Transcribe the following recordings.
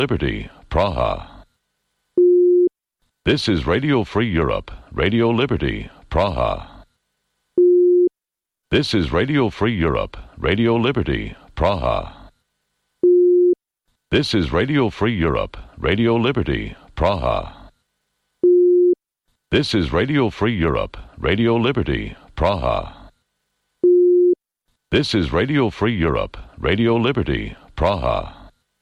Liberty, Praha. This is Radio Free Europe, Radio Liberty, Praha. This is Radio Free Europe, Radio Liberty, Praha. This is Radio Free Europe, Radio Liberty, Praha. This is Radio Free Europe, Radio Liberty, Praha. This is Radio Free Europe, Radio Liberty, Praha.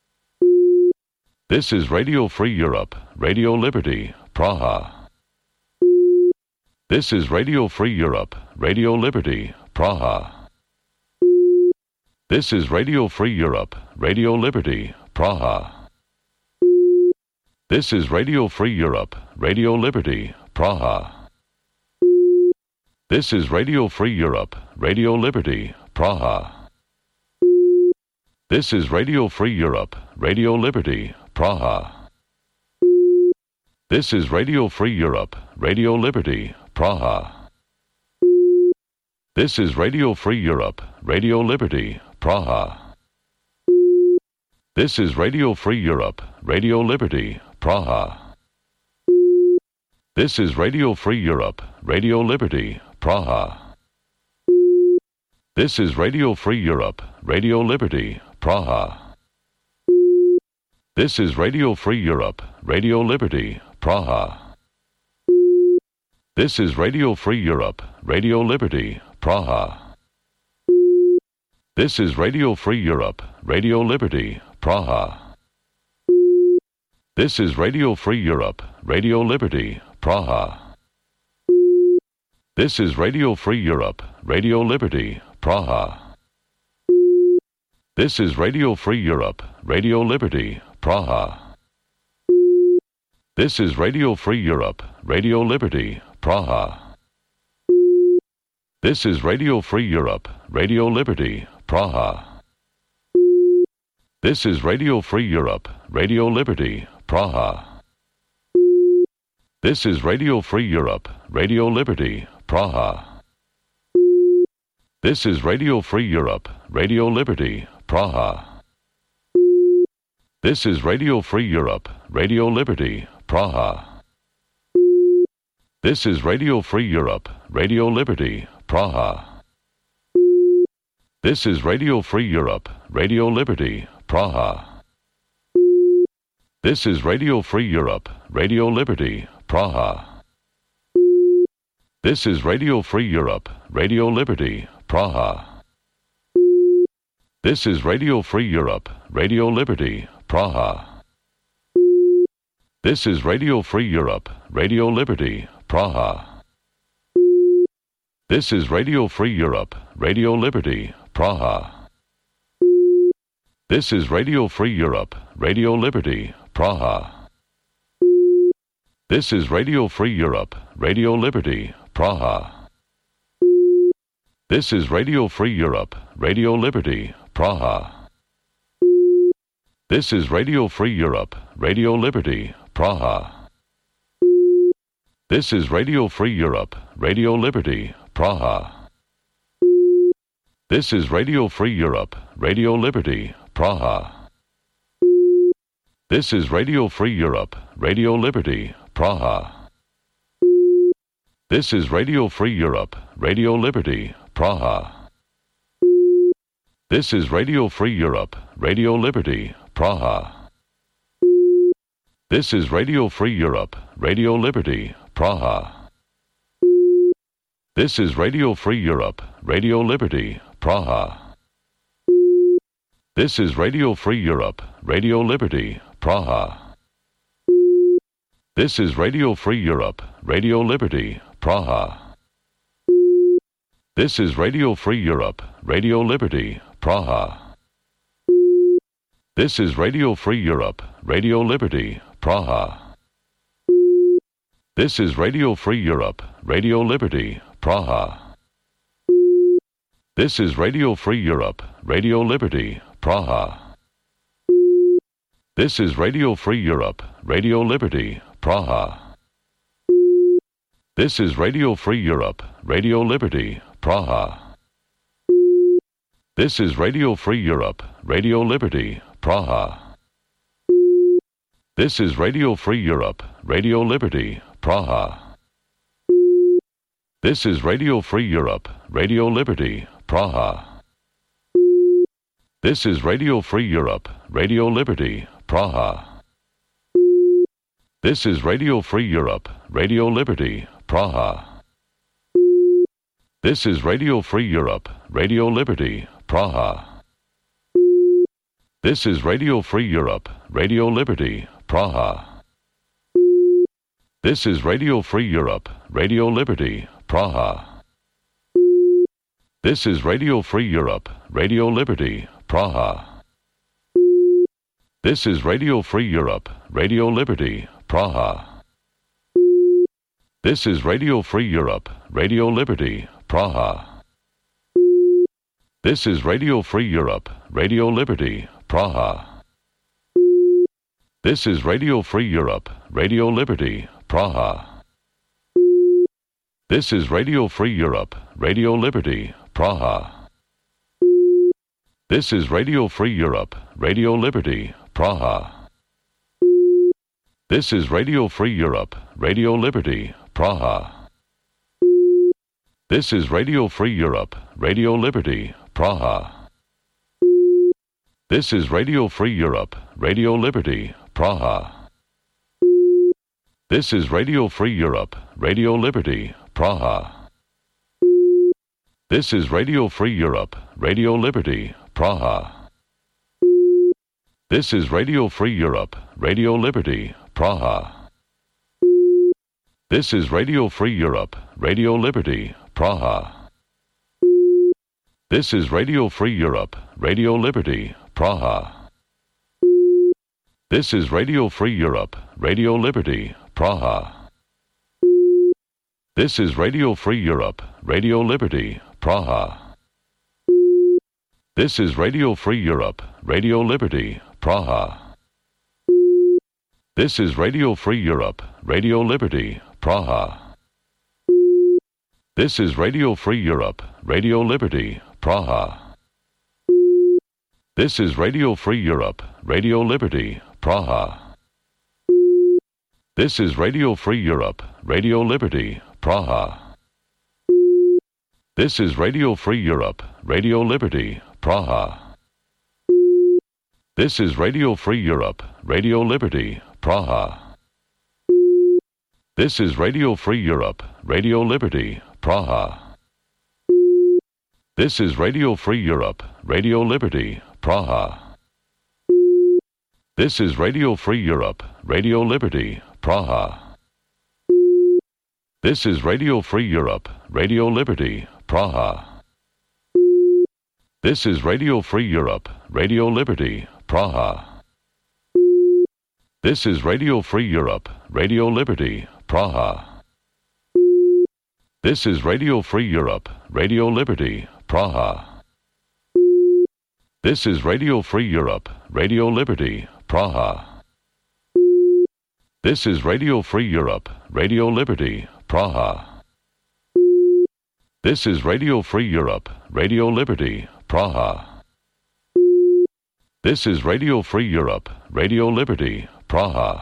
This is Radio Free Europe, Radio Liberty, Praha. This is Radio Free Europe, Radio Liberty, Praha. This is Radio Free Europe, Radio Liberty, Praha. This is Radio Free Europe, Radio Liberty, Praha. This is Radio Free Europe, Radio Liberty, Praha. This is Radio Free Europe, Radio Liberty, Praha. This is Radio Free Europe, Radio Liberty, Praha. This is Radio Free Europe, Radio Liberty, Praha. This is Radio Free Europe, Radio Liberty, Praha. This is Radio Free Europe, Radio Liberty, Praha. This is Radio Free Europe, Radio Liberty, Praha. This is Radio Free Europe, Radio Liberty, Praha. This is Radio Free Europe, Radio Liberty, Praha. This is Radio Free Europe, Radio Liberty, Praha. This is Radio Free Europe, Radio Liberty, Praha. This is Radio Free Europe, Radio Liberty, Praha. This is Radio Free Europe, Radio Liberty, Praha. This is Radio Free Europe, Radio Liberty, Praha. This is Radio Free Europe, Radio Liberty, Praha. This is Radio Free Europe, Radio Liberty, Praha. This is Radio Free Europe, Radio Liberty, Praha. This is Radio Free Europe, Radio Liberty, Praha. This is Radio Free Europe, Radio Liberty, Praha. This is Radio Free Europe, Radio Liberty, Praha. This is Radio Free Europe, Radio Liberty, Praha. This is Radio Free Europe, Radio Liberty, Praha. This is Radio Free Europe, Radio Liberty, Praha. This is Radio Free Europe, Radio Liberty, Praha. This is Radio Free Europe, Radio Liberty, Praha. This is Radio Free Europe, Radio Liberty, Praha. This is Radio Free Europe, Radio Liberty, Praha. This is Radio Free Europe, Radio Liberty, Praha. This is Radio Free Europe, Radio Liberty, Praha. This is Radio Free Europe, Radio Liberty, Praha. This is Radio Free Europe, Radio Liberty, Praha. This is Radio Free Europe, Radio Liberty, Praha. This is Radio Free Europe, Radio Liberty, Praha. This is Radio Free Europe, Radio Liberty, Praha. This is Radio Free Europe, Radio Liberty, Praha. This is Radio Free Europe, Radio Liberty, Praha. This is Radio Free Europe, Radio Liberty, Praha. This is Radio Free Europe, Radio Liberty, Praha. This is Radio Free Europe, Radio Liberty, Praha. This is Radio Free Europe, Radio Liberty, Praha. This is Radio Free Europe, Radio Liberty, Praha. This is Radio Free Europe, Radio Liberty, Praha. This is Radio Free Europe, Radio Liberty, Praha. This is Radio Free Europe, Radio Liberty, Praha. This is Radio Free Europe, Radio Liberty, Praha. This is Radio Free Europe, Radio Liberty, Praha. This is Radio Free Europe, Radio Liberty, Praha. This is Radio Free Europe, Radio Liberty, Praha. This is Radio Free Europe, Radio Liberty, Praha. This is Radio Free Europe, Radio Liberty, Praha. This is Radio Free Europe, Radio Liberty, Praha. This is Radio Free Europe, Radio Liberty, Praha. This is Radio Free Europe, Radio Liberty, Praha. This is Radio Free Europe, Radio Liberty, Praha. This is Radio Free Europe, Radio Liberty, Praha. This is Radio Free Europe, Radio Liberty, Praha. This is Radio Free Europe, Radio Liberty, Praha. This is Radio Free Europe, Radio Liberty, Praha. This is Radio Free Europe, Radio Liberty, Praha. This is Radio Free Europe, Radio Liberty, Praha. This is Radio Free Europe, Radio Liberty, Praha. This is Radio Free Europe, Radio Liberty, Praha. This is Radio Free Europe, Radio Liberty, Praha. This is Radio Free Europe, Radio Liberty, Praha. This is Radio Free Europe, Radio Liberty, Praha. This is Radio Free Europe, Radio Liberty, Praha. This is Radio Free Europe, Radio Liberty, Praha. This is Radio Free Europe, Radio Liberty, Praha. This is Radio Free Europe, Radio Liberty, Praha. This is Radio Free Europe, Radio Liberty, Praha. This is Radio Free Europe, Radio Liberty, Praha. This is Radio Free Europe, Radio Liberty, Praha. This is Radio Free Europe, Radio Liberty, Praha. This is Radio Free Europe, Radio Liberty, Praha. This is Radio Free Europe, Radio Liberty, Praha. This is Radio Free Europe, Radio Liberty, Praha. This is Radio Free Europe, Radio Liberty, Praha. This is Radio Free Europe, Radio Liberty, Praha. This is Radio Free Europe, Radio Liberty, Praha. This is Radio Free Europe, Radio Liberty, Praha. This is Radio Free Europe, Radio Liberty, Praha. This is Radio Free Europe, Radio Liberty, Praha. This is Radio Free Europe, Radio Liberty, Praha. This is Radio Free Europe, Radio Liberty, Praha. This is Radio Free Europe, Radio Liberty, Praha. This is Radio Free Europe, Radio Liberty, Praha. This is Radio Free Europe, Radio Liberty, Praha. This is Radio Free Europe, Radio Liberty, Praha.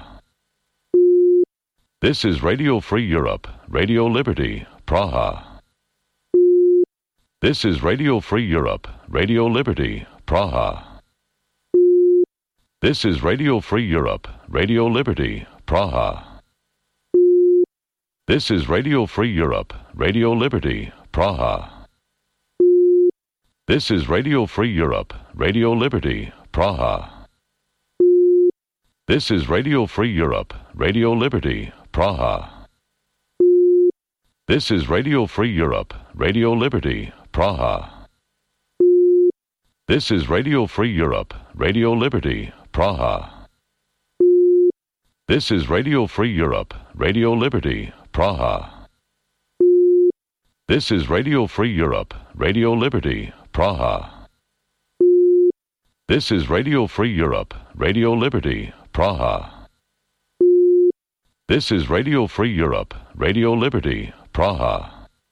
This is Radio Free Europe, Radio Liberty, Praha. This is Radio Free Europe, Radio Liberty, Praha. This is Radio Free Europe, Radio Liberty, Praha. This is Radio Free Europe, Radio Liberty, Praha. This is Radio Free Europe, Radio Liberty, Praha. This is Radio Free Europe, Radio Liberty, Praha. This is Radio Free Europe, Radio Liberty, Praha. This is Radio Free Europe, Radio Liberty, Praha. This is Radio Free Europe, Radio Liberty, Praha. This is Radio Free Europe, Radio Liberty, Praha. This is Radio Free Europe, Radio Liberty, Praha. This is Radio Free Europe, Radio Liberty, Praha.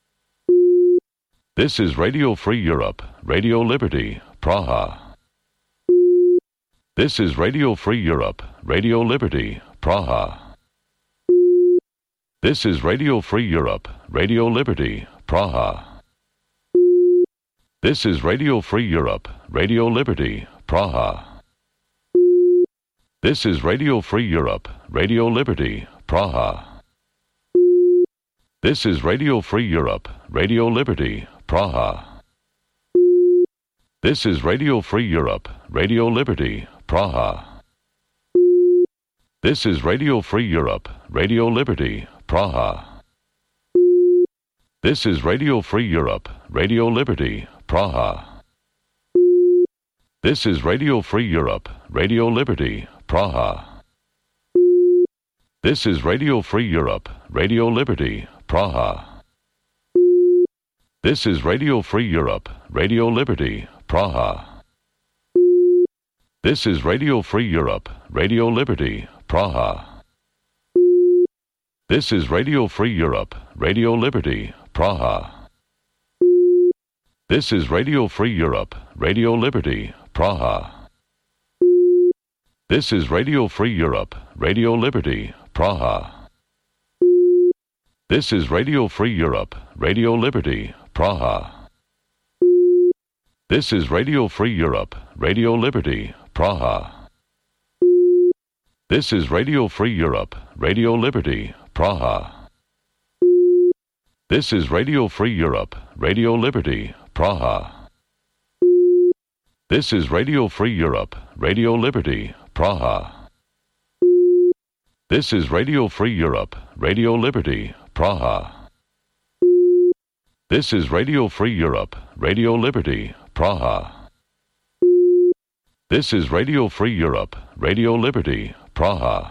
This is Radio Free Europe, Radio Liberty, Praha. This is Radio Free Europe, Radio Liberty, Praha. This is Radio Free Europe, Radio Liberty, Praha. This is Radio Free Europe, Radio Liberty, Praha. This is Radio Free Europe, Radio Liberty, Praha. This is Radio Free Europe, Radio Liberty, Praha. This is Radio Free Europe, Radio Liberty, Praha. This is Radio Free Europe, Radio Liberty, Praha. This is Radio Free Europe, Radio Liberty, Praha. This is Radio Free Europe, Radio Liberty, Praha. This is Radio Free Europe, Radio Liberty, Praha. This is Radio Free Europe, Radio Liberty, Praha. This is Radio Free Europe, Radio Liberty, Praha. This is Radio Free Europe, Radio Liberty, Praha. This is Radio Free Europe, Radio Liberty, Praha. This is Radio Free Europe, Radio Liberty, Praha. This is Radio Free Europe, Radio Liberty, Praha. This is Radio Free Europe, Radio Liberty, Praha. This is Radio Free Europe, Radio Liberty, Praha. This is Radio Free Europe, Radio Liberty, Praha. This is Radio Free Europe, Radio Liberty, Praha. This is Radio Free Europe, Radio Liberty, Praha. This is Radio Free Europe, Radio Liberty, Praha. This is Radio Free Europe, Radio Liberty, Praha.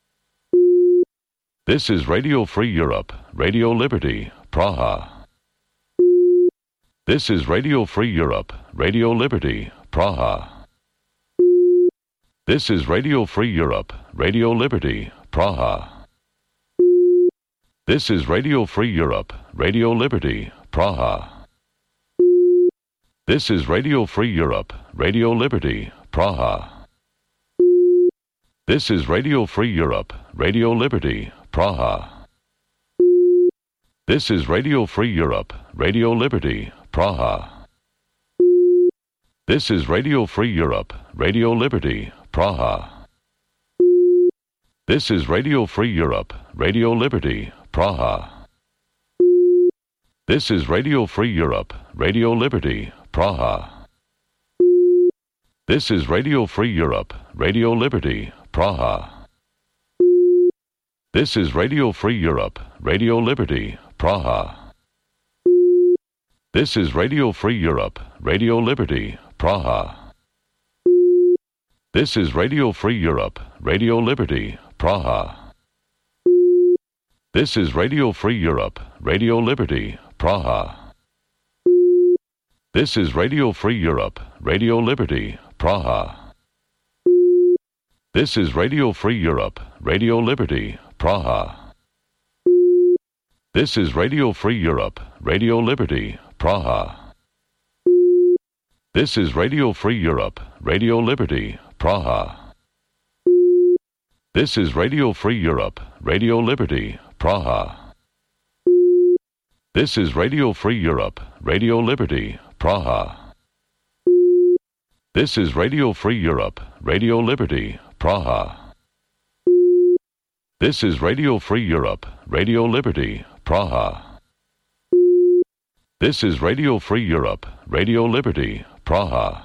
This is Radio Free Europe, Radio Liberty, Praha. This is Radio Free Europe, Radio Liberty, Praha. This is Radio Free Europe, Radio Liberty, Praha. This is Radio Free Europe, Radio Liberty, Praha. This is Radio Free Europe, Radio Liberty, Praha. This is Radio Free Europe, Radio Liberty, Praha. This is Radio Free Europe, Radio Liberty, Praha. This is Radio Free Europe, Radio Liberty, Praha. This is Radio Free Europe, Radio Liberty, Praha. This is Radio Free Europe, Radio Liberty, Praha. This is Radio Free Europe, Radio Liberty, Praha. This is Radio Free Europe, Radio Liberty, Praha. This is Radio Free Europe, Radio Liberty, Praha. This is Radio Free Europe, Radio Liberty, Praha. This is Radio Free Europe, Radio Liberty, Praha. This is Radio Free Europe, Radio Liberty, Praha. This is Radio Free Europe, Radio Liberty, Praha. This is Radio Free Europe, Radio Liberty, Praha. This is Radio Free Europe, Radio Liberty, Praha. This is Radio Free Europe, Radio Liberty, Praha. This is Radio Free Europe, Radio Liberty, Praha. This is Radio Free Europe, Radio Liberty, Praha. This is Radio Free Europe, Radio Liberty, Praha. This is Radio Free Europe, Radio Liberty, Praha.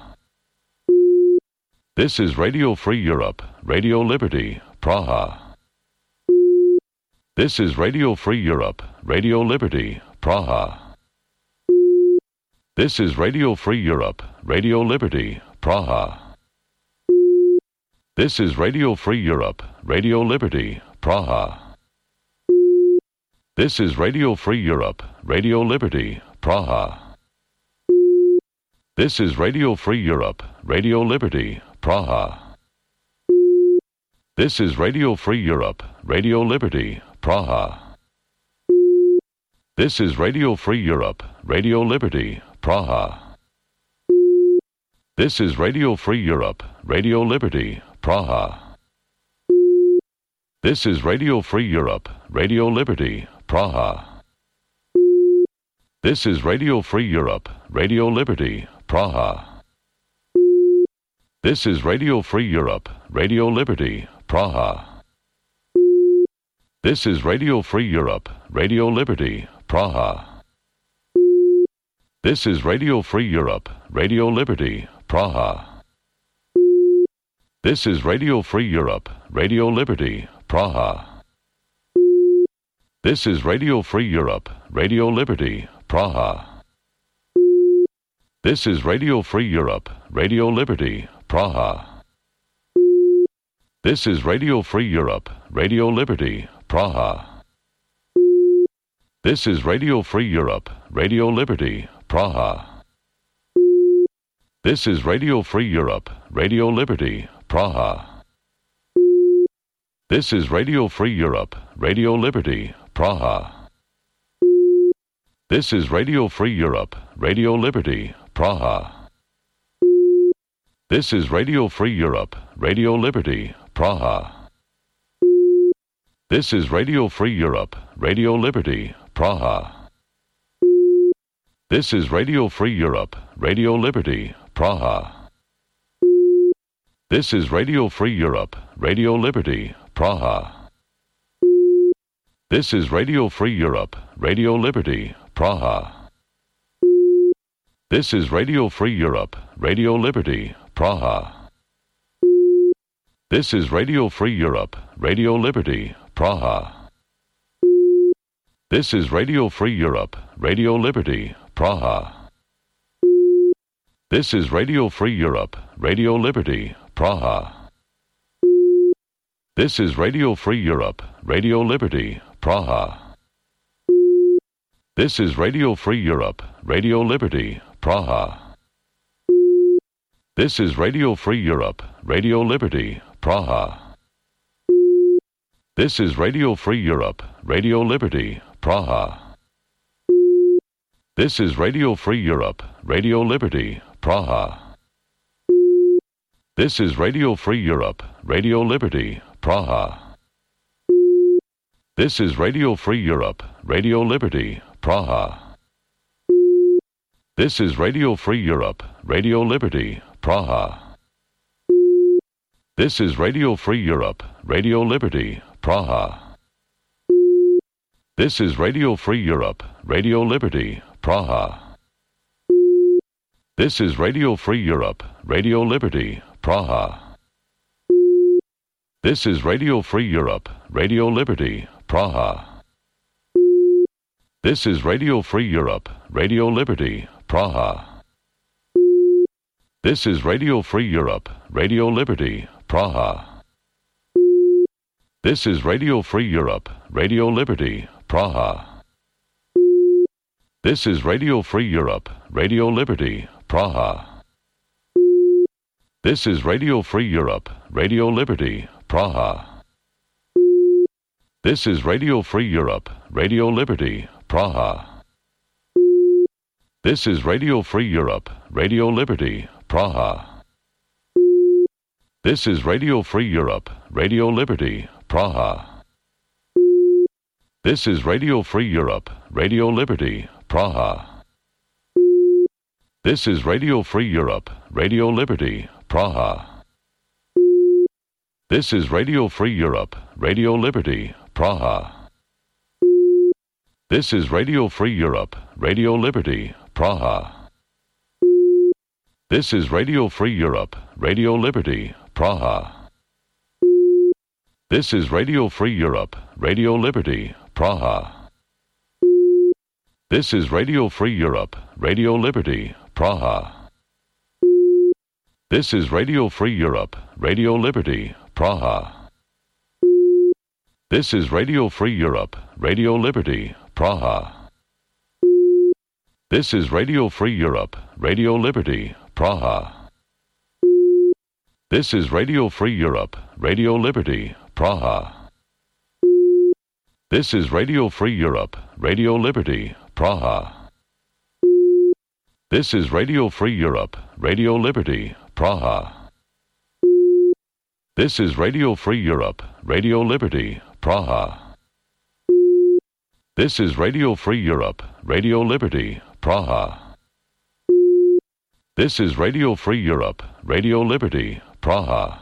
This is Radio Free Europe, Radio Liberty, Praha. This is Radio Free Europe, Radio Liberty, Praha. This is Radio Free Europe, Radio Liberty, Praha. This is Radio Free Europe, Radio Liberty, Praha. This is Radio Free Europe, Radio Liberty, Praha. This is Radio Free Europe, Radio Liberty, Praha. This is Radio Free Europe, Radio Liberty, Praha. This is Radio Free Europe, Radio Liberty, Praha. This is Radio Free Europe, Radio Liberty, Praha. This is Radio Free Europe, Radio Liberty, Praha. This is Radio Free Europe, Radio Liberty, Praha. This is Radio Free Europe, Radio Liberty, Praha. This is Radio Free Europe, Radio Liberty, Praha. This is Radio Free Europe, Radio Liberty, Praha. This is Radio Free Europe, Radio Liberty, Praha. This is Radio Free Europe, Radio Liberty, Praha. This is Radio Free Europe, Radio Liberty, Praha. This is Radio Free Europe, Radio Liberty, Praha. This is Radio Free Europe, Radio Liberty, Praha. This is Radio Free Europe, Radio Liberty, Praha. This is Radio Free Europe, Radio Liberty, Praha. This is Radio Free Europe, Radio Liberty, Praha. This is Radio Free Europe, Radio Liberty, Praha. This is Radio Free Europe, Radio Liberty, Praha. This is Radio Free Europe, Radio Liberty, Praha. This is Radio Free Europe, Radio Liberty, Praha. This is Radio Free Europe, Radio Liberty, Praha. This is Radio Free Europe, Radio Liberty, Praha. This is Radio Free Europe, Radio Liberty, Praha. This is Radio Free Europe, Radio Liberty, Praha. This is Radio Free Europe, Radio Liberty, Praha. This is Radio Free Europe, Radio Liberty, Praha. This is Radio Free Europe, Radio Liberty, Praha. This is Radio Free Europe, Radio Liberty, Praha. This is Radio Free Europe, Radio Liberty, Praha. This is Radio Free Europe, Radio Liberty, Praha. This is Radio Free Europe, Radio Liberty, Praha. This is Radio Free Europe, Radio Liberty, Praha. This is Radio Free Europe, Radio Liberty, Praha. This is Radio Free Europe, Radio Liberty, Praha. This is Radio Free Europe, Radio Liberty, Praha. This is Radio Free Europe, Radio Liberty, Praha. This is Radio Free Europe, Radio Liberty, Praha. This is Radio Free Europe, Radio Liberty, Praha. This is Radio Free Europe, Radio Liberty, Praha. This is Radio Free Europe, Radio Liberty, Praha. This is Radio Free Europe, Radio Liberty, Praha. This is Radio Free Europe, Radio Liberty, Praha. This is Radio Free Europe, Radio Liberty, Praha. This is Radio Free Europe, Radio Liberty, Praha. This is Radio Free Europe, Radio Liberty, Praha. This is Radio Free Europe, Radio Liberty, Praha. This is Radio Free Europe, Radio Liberty, Praha. This is Radio Free Europe, Radio Liberty, Praha. This is Radio Free Europe, Radio Liberty, Praha. This is Radio Free Europe, Radio Liberty, Praha. This is Radio Free Europe, Radio Liberty, Praha. This is Radio Free Europe, Radio Liberty, Praha. This is Radio Free Europe, Radio Liberty, Praha. This is Radio Free Europe, Radio Liberty, Praha. This is Radio Free Europe, Radio Liberty, Praha. This is Radio Free Europe, Radio Liberty, Praha. This is Radio Free Europe, Radio Liberty, Praha. This is Radio Free Europe, Radio Liberty, Praha. This is Radio Free Europe, Radio Liberty, Praha. This is Radio Free Europe, Radio Liberty, Praha. This is Radio Free Europe, Radio Liberty, Praha.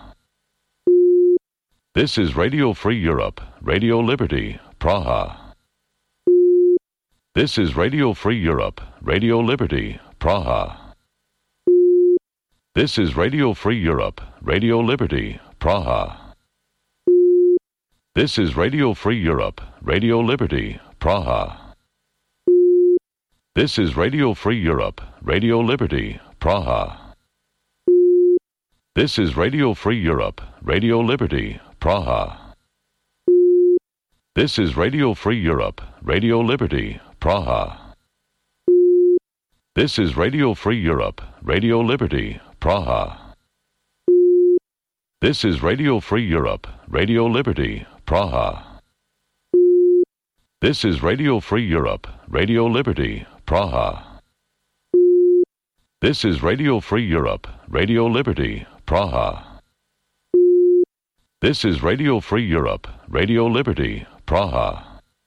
This is Radio Free Europe, Radio Liberty, Praha. This is Radio Free Europe, Radio Liberty, Praha. This is Radio Free Europe, Radio Liberty, Praha. This is Radio Free Europe, Radio Liberty, Praha. This is Radio Free Europe, Radio Liberty, Praha. This is Radio Free Europe, Radio Liberty, Praha. This is Radio Free Europe, Radio Liberty, Praha. This is Radio Free Europe, Radio Liberty, Praha. This is Radio Free Europe, Radio Liberty, Praha. This is Radio Free Europe, Radio Liberty, Praha. This is Radio Free Europe, Radio Liberty, Praha. This is Radio Free Europe, Radio Liberty, Praha.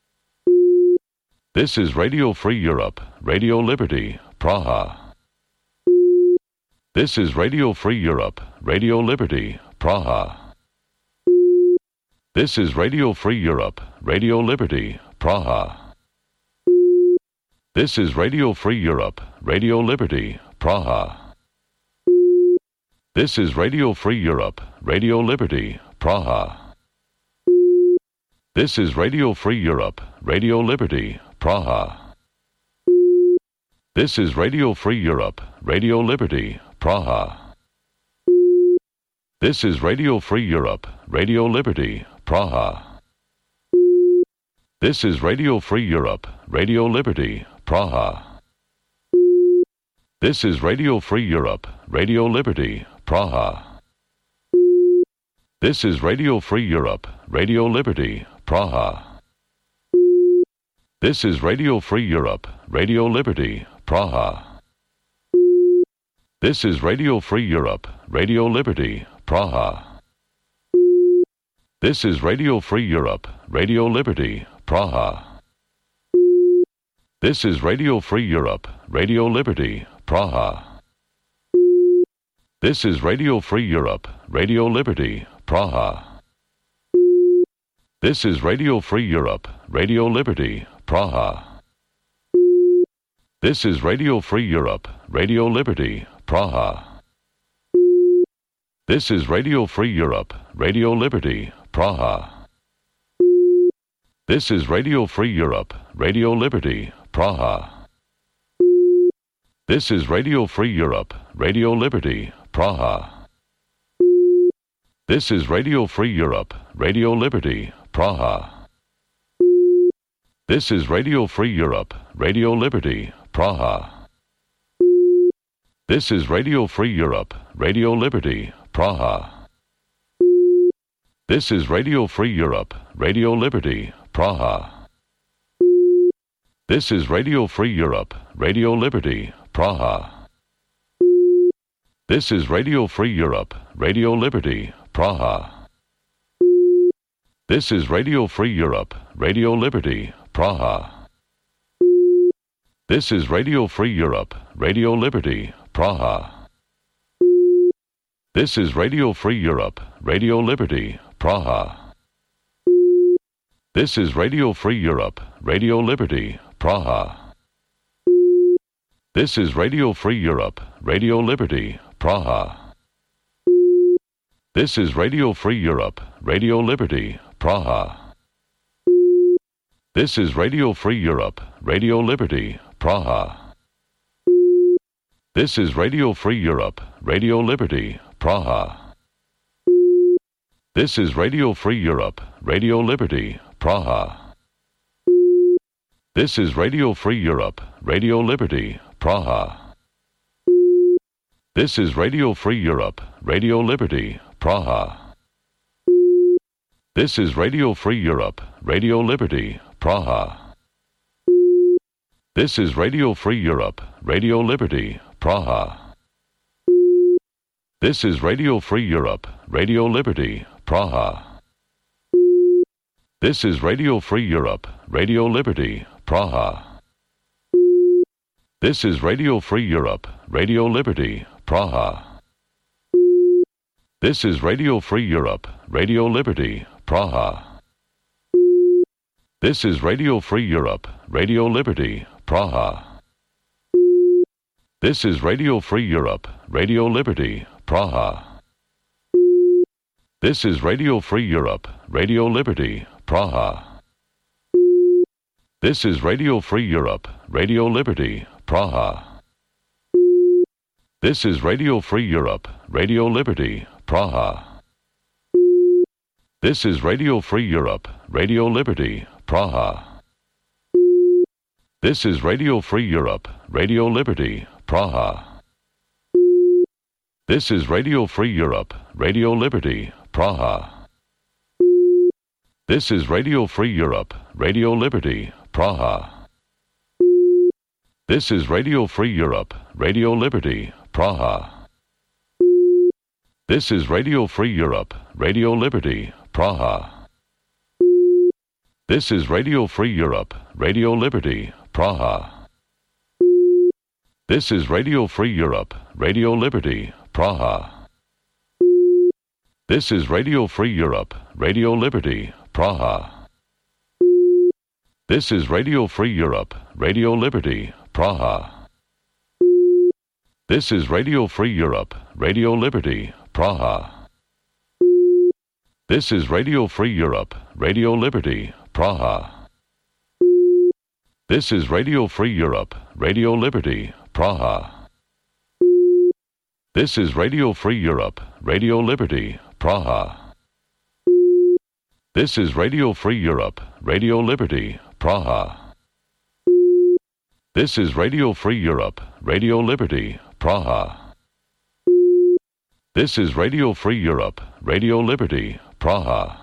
This is Radio Free Europe, Radio Liberty, Praha. This is Radio Free Europe, Radio Liberty, Praha. This is Radio Free Europe, Radio Liberty, Praha. This is Radio Free Europe, Radio Liberty, Praha. This is Radio Free Europe, Radio Liberty, Praha. This is Radio Free Europe, Radio Liberty, Praha. This is Radio Free Europe, Radio Liberty, Praha. This is Radio Free Europe, Radio Liberty, Praha. This is Radio Free Europe, Radio Liberty, Praha. This is Radio Free Europe, Radio Liberty, Praha. This is Radio Free Europe, Radio Liberty, Praha. This is Radio Free Europe, Radio Liberty, Praha. This is Radio Free Europe, Radio Liberty, Praha. This is Radio Free Europe, Radio Liberty, Praha. This is Radio Free Europe, Radio Liberty, Praha. This is Radio Free Europe, Radio Liberty, Praha. This is Radio Free Europe, Radio Liberty, Praha. This is Radio Free Europe, Radio Liberty, Praha. This is Radio Free Europe, Radio Liberty, Praha. This is Radio Free Europe, Radio Liberty, Praha. This is Radio Free Europe, Radio Liberty, Praha. This is Radio Free Europe, Radio Liberty, Praha. This is Radio Free Europe, Radio Liberty, Praha. This is Radio Free Europe, Radio Liberty, Praha. This is Radio Free Europe, Radio Liberty, Praha. This is Radio Free Europe, Radio Liberty, Praha. This is Radio Free Europe, Radio Liberty, Praha. This is Radio Free Europe, Radio Liberty, Praha. This is Radio Free Europe, Radio Liberty, Praha. This is Radio Free Europe, Radio Liberty, Praha. This is Radio Free Europe, Radio Liberty, Praha. This is Radio Free Europe, Radio Liberty, Praha. This is Radio Free Europe, Radio Liberty, Praha. This is Radio Free Europe, Radio Liberty, Praha. This is Radio Free Europe, Radio Liberty, Praha. This is Radio Free Europe, Radio Liberty, Praha. This is Radio Free Europe, Radio Liberty, Praha. This is Radio Free Europe, Radio Liberty, Praha. This is Radio Free Europe, Radio Liberty, Praha. This is Radio Free Europe, Radio Liberty, Praha. This is Radio Free Europe, Radio Liberty, Praha. This is Radio Free Europe, Radio Liberty, Praha. This is Radio Free Europe, Radio Liberty, Praha. This is Radio Free Europe, Radio Liberty, Praha. This is Radio Free Europe, Radio Liberty, Praha. This is Radio Free Europe, Radio Liberty, Praha. This is Radio Free Europe, Radio Liberty, Praha. This is Radio Free Europe, Radio Liberty, Praha. This is Radio Free Europe, Radio Liberty, Praha. This is Radio Free Europe, Radio Liberty, Praha. This is Radio Free Europe, Radio Liberty, Praha. This is Radio Free Europe, Radio Liberty, Praha. This is Radio Free Europe, Radio Liberty, Praha. This is Radio Free Europe, Radio Liberty, Praha. This is Radio Free Europe, Radio Liberty, Praha. This is Radio Free Europe, Radio Liberty, Praha. This is Radio Free Europe, Radio Liberty, Praha. This is Radio Free Europe, Radio Liberty, Praha. This is Radio Free Europe, Radio Liberty, Praha. This is Radio Free Europe, Radio Liberty, Praha. This is Radio Free Europe, Radio Liberty, Praha. This is Radio Free Europe, Radio Liberty, Praha. This is Radio Free Europe, Radio Liberty, Praha. This is Radio Free Europe, Radio Liberty, Praha. This is Radio Free Europe, Radio Liberty, Praha. This is Radio Free Europe, Radio Liberty, Praha.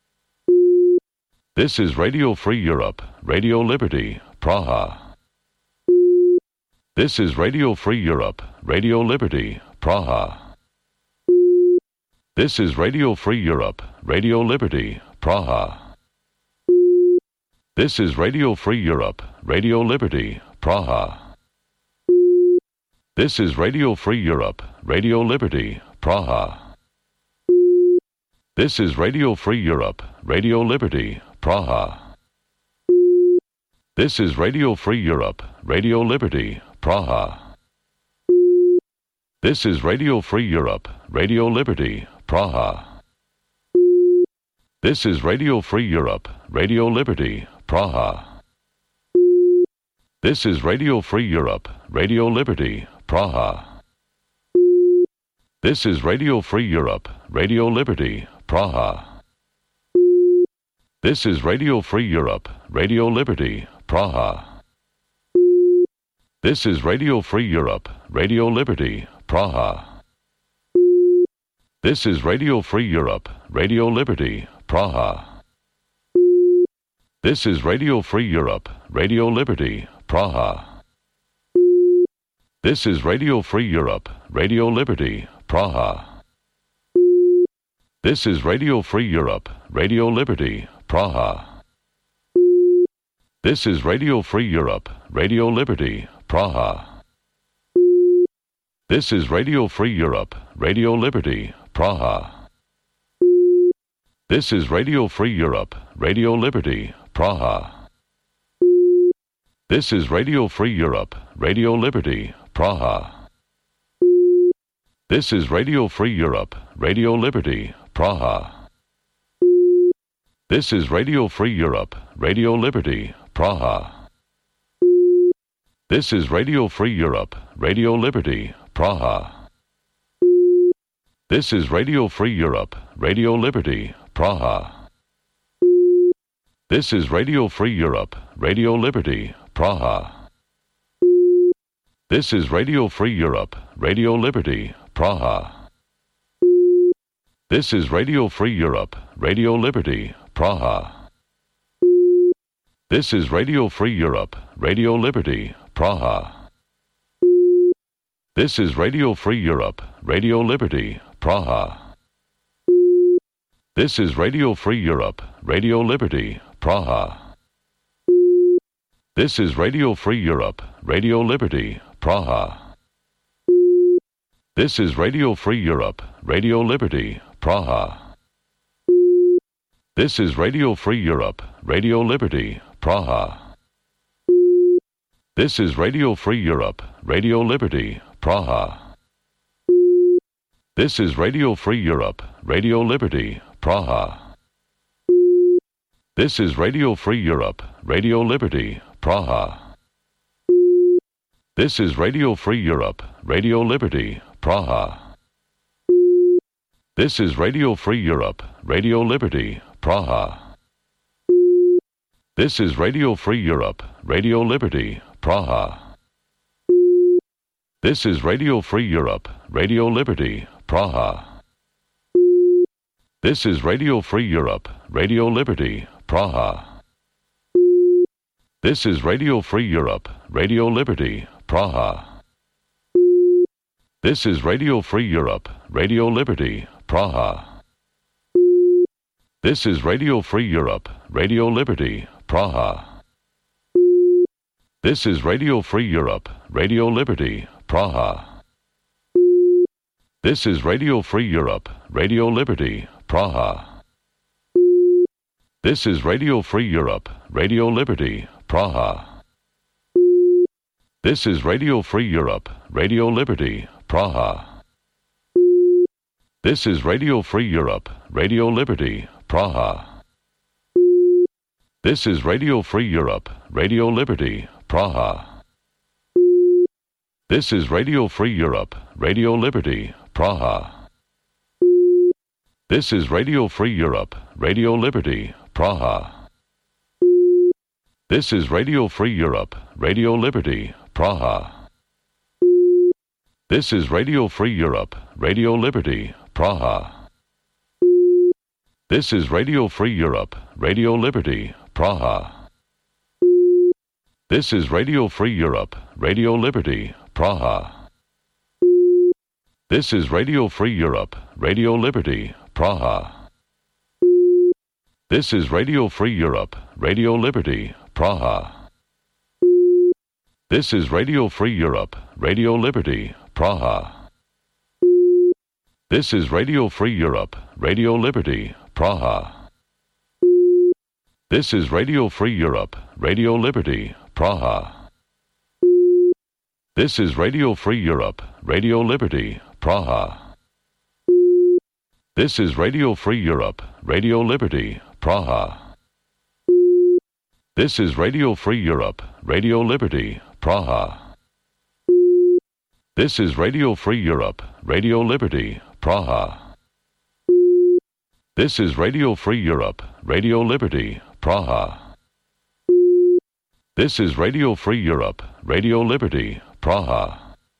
This is Radio Free Europe, Radio Liberty, Praha. This is Radio Free Europe, Radio Liberty, Praha. This is Radio Free Europe, Radio Liberty, Praha. This is Radio Free Europe, Radio Liberty, Praha. This is Radio Free Europe, Radio Liberty, Praha. This is Radio Free Europe, Radio Liberty, Praha. This is Radio Free Europe, Radio Liberty, Praha. This is Radio Free Europe, Radio Liberty, Praha. This is Radio Free Europe, Radio Liberty, Praha. This is Radio Free Europe, Radio Liberty, Praha. This is Radio Free Europe, Radio Liberty, Praha. This is Radio Free Europe, Radio Liberty, Praha. This is Radio Free Europe, Radio Liberty, Praha. This is Radio Free Europe, Radio Liberty, Praha. This is Radio Free Europe, Radio Liberty, Praha. This is Radio Free Europe, Radio Liberty, Praha. This is Radio Free Europe, Radio Liberty, Praha. This is Radio Free Europe, Radio Liberty, Praha. This is Radio Free Europe, Radio Liberty, Praha. This is Radio Free Europe, Radio Liberty, Praha. This is Radio Free Europe, Radio Liberty, Praha. This is Radio Free Europe, Radio Liberty, Praha. This is Radio Free Europe, Radio Liberty, Praha. This is Radio Free Europe, Radio Liberty, Praha. This is Radio Free Europe, Radio Liberty, Praha. This is Radio Free Europe, Radio Liberty, Praha. This is Radio Free Europe, Radio Liberty, Praha. This is Radio Free Europe, Radio Liberty, Praha. This is Radio Free Europe, Radio Liberty, Praha. This is Radio Free Europe, Radio Liberty, Praha. This is Radio Free Europe, Radio Liberty, Praha. This is Radio Free Europe, Radio Liberty, Praha. This is Radio Free Europe, Radio Liberty, Praha. This is Radio Free Europe, Radio Liberty, Praha. This is Radio Free Europe, Radio Liberty, Praha. This is Radio Free Europe, Radio Liberty, Praha. This is Radio Free Europe, Radio Liberty, Praha. This is Radio Free Europe, Radio Liberty, Praha. This is Radio Free Europe, Radio Liberty, Praha. This is Radio Free Europe, Radio Liberty, Praha. This is Radio Free Europe, Radio Liberty, Praha. This is Radio Free Europe, Radio Liberty, Praha. This is Radio Free Europe, Radio Liberty, Praha. This is Radio Free Europe, Radio Liberty, Praha. This is Radio Free Europe, Radio Liberty, Praha. This is Radio Free Europe, Radio Liberty, Praha. This is Radio Free Europe, Radio Liberty, Praha. This is Radio Free Europe, Radio Liberty, Praha. This is Radio Free Europe, Radio Liberty, Praha. This is Radio Free Europe, Radio Liberty, Praha. This is Radio Free Europe, Radio Liberty, Praha. This is Radio Free Europe, Radio Liberty, Praha. This is Radio Free Europe, Radio Liberty, Praha. This is Radio Free Europe, Radio Liberty, Praha. This is Radio Free Europe, Radio Liberty, Praha. This is Radio Free Europe, Radio Liberty, Praha. This is Radio Free Europe, Radio Liberty, Praha. This is Radio Free Europe, Radio Liberty, Praha. This is Radio Free Europe, Radio Liberty, Praha. This is Radio Free Europe, Radio Liberty, Praha. This is Radio Free Europe, Radio Liberty, Praha. This is Radio Free Europe, Radio Liberty, Praha. This is Radio Free Europe, Radio Liberty, Praha. This is Radio Free Europe, Radio Liberty, Praha. This is Radio Free Europe, Radio Liberty, Praha. This is Radio Free Europe, Radio Liberty, Praha. This is Radio Free Europe, Radio Liberty, Praha. This is Radio Free Europe, Radio Liberty, Praha.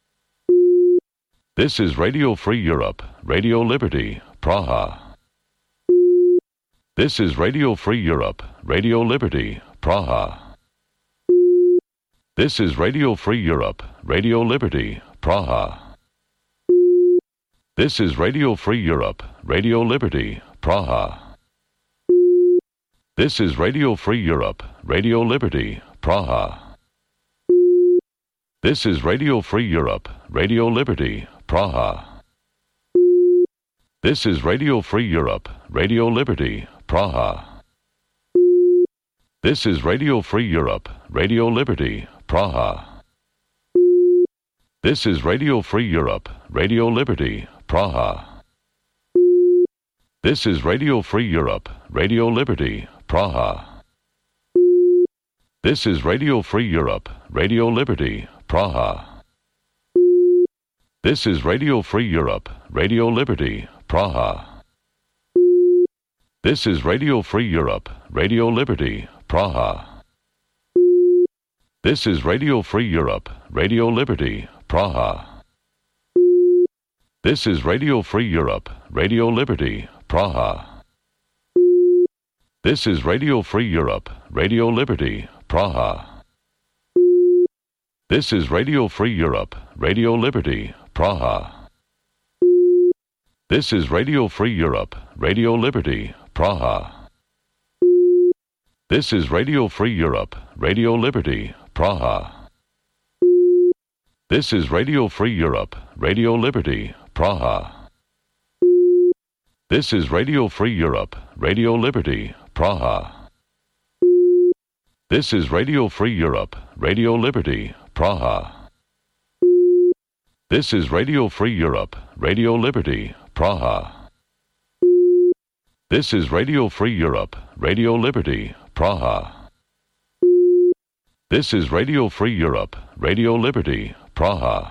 This is Radio Free Europe, Radio Liberty, Praha. This is Radio Free Europe, Radio Liberty, Praha. This is Radio Free Europe, Radio Liberty, Praha. This is Radio Free Europe, Radio Liberty, Praha. This is Radio Free Europe, Radio Liberty, Praha. This is Radio Free Europe, Radio Liberty, Praha. This is Radio Free Europe, Radio Liberty, Praha. This is Radio Free Europe, Radio Liberty, Praha. This is Radio Free Europe, Radio Liberty, Praha. This is Radio Free Europe, Radio Liberty, Praha. This is Radio Free Europe, Radio Liberty, Praha. This is Radio Free Europe, Radio Liberty, Praha. This is Radio Free Europe, Radio Liberty, Praha. This is Radio Free Europe, Radio Liberty, Praha. This is Radio Free Europe, Radio Liberty, Praha. This is Radio Free Europe, Radio Liberty, Praha. This is Radio Free Europe, Radio Liberty, Praha. This is Radio Free Europe, Radio Liberty, Praha. This is Radio Free Europe, Radio Liberty, Praha. This is Radio Free Europe, Radio Liberty, Praha. This is Radio Free Europe, Radio Liberty, Praha. This is Radio Free Europe, Radio Liberty, Praha. This is Radio Free Europe, Radio Liberty, Praha. This is Radio Free Europe, Radio Liberty, Praha. This is Radio Free Europe, Radio Liberty, Praha.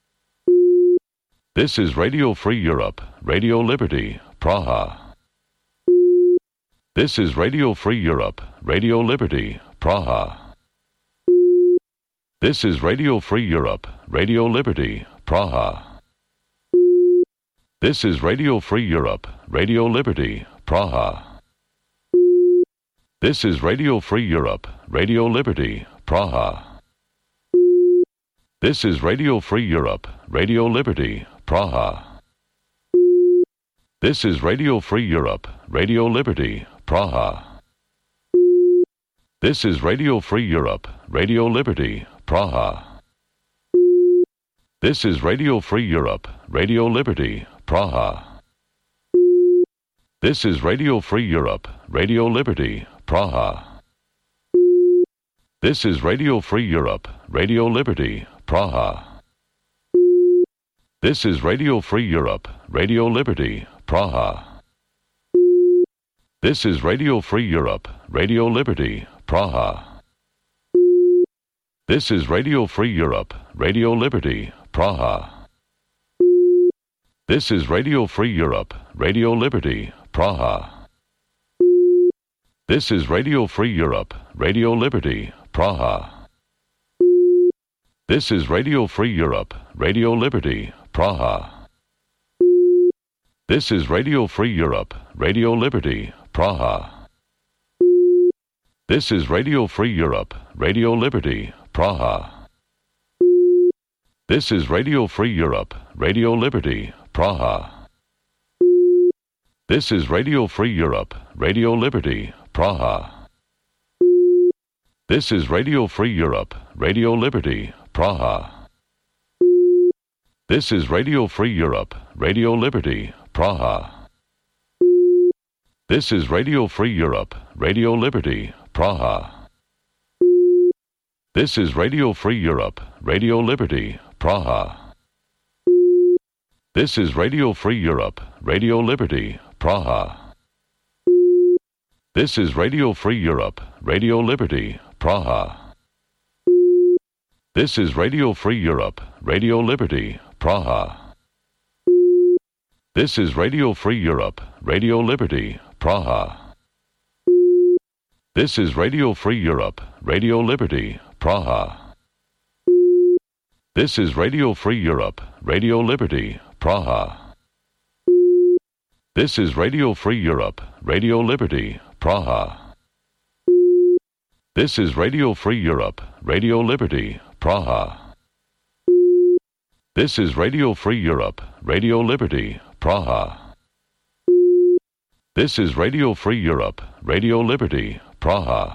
This is Radio Free Europe, Radio Liberty, Praha. This is Radio Free Europe, Radio Liberty, Praha. This is Radio Free Europe, Radio Liberty, Praha. This is Radio Free Europe, Radio Liberty, Praha. This is Radio Free Europe, Radio Liberty, Praha. This is Radio Free Europe, Radio Liberty, Praha. This is Radio Free Europe, Radio Liberty, Praha. This is Radio Free Europe, Radio Liberty, Praha. This is Radio Free Europe, Radio Liberty, Praha. This is Radio Free Europe, Radio Liberty, Praha. This is Radio Free Europe, Radio Liberty, Praha. This is Radio Free Europe, Radio Liberty, Praha. This is Radio Free Europe, Radio Liberty, Praha. This is Radio Free Europe, Radio Liberty, Praha. This is Radio Free Europe, Radio Liberty, Praha. This is Radio Free Europe, Radio Liberty, Praha. This is Radio Free Europe, Radio Liberty, Praha. This is Radio Free Europe, Radio Liberty, Praha. This is Radio Free Europe, Radio Liberty, Praha. This is Radio Free Europe, Radio Liberty, Praha. This is Radio Free Europe, Radio Liberty, Praha. This is Radio Free Europe, Radio Liberty, Praha. This is Radio Free Europe, Radio Liberty, Praha. This is Radio Free Europe, Radio Liberty, Praha. This is Radio Free Europe, Radio Liberty, Praha. This is Radio Free Europe, Radio Liberty, Praha. This is Radio Free Europe, Radio Liberty, Praha. This is Radio Free Europe, Radio Liberty, Praha. This is Radio Free Europe, Radio Liberty, Praha. This is Radio Free Europe, Radio Liberty, Praha. This is Radio Free Europe, Radio Liberty, Praha. This is Radio Free Europe, Radio Liberty, Praha. This is Radio Free Europe, Radio Liberty, Praha. This is Radio Free Europe, Radio Liberty, Praha. This is Radio Free Europe, Radio Liberty, Praha.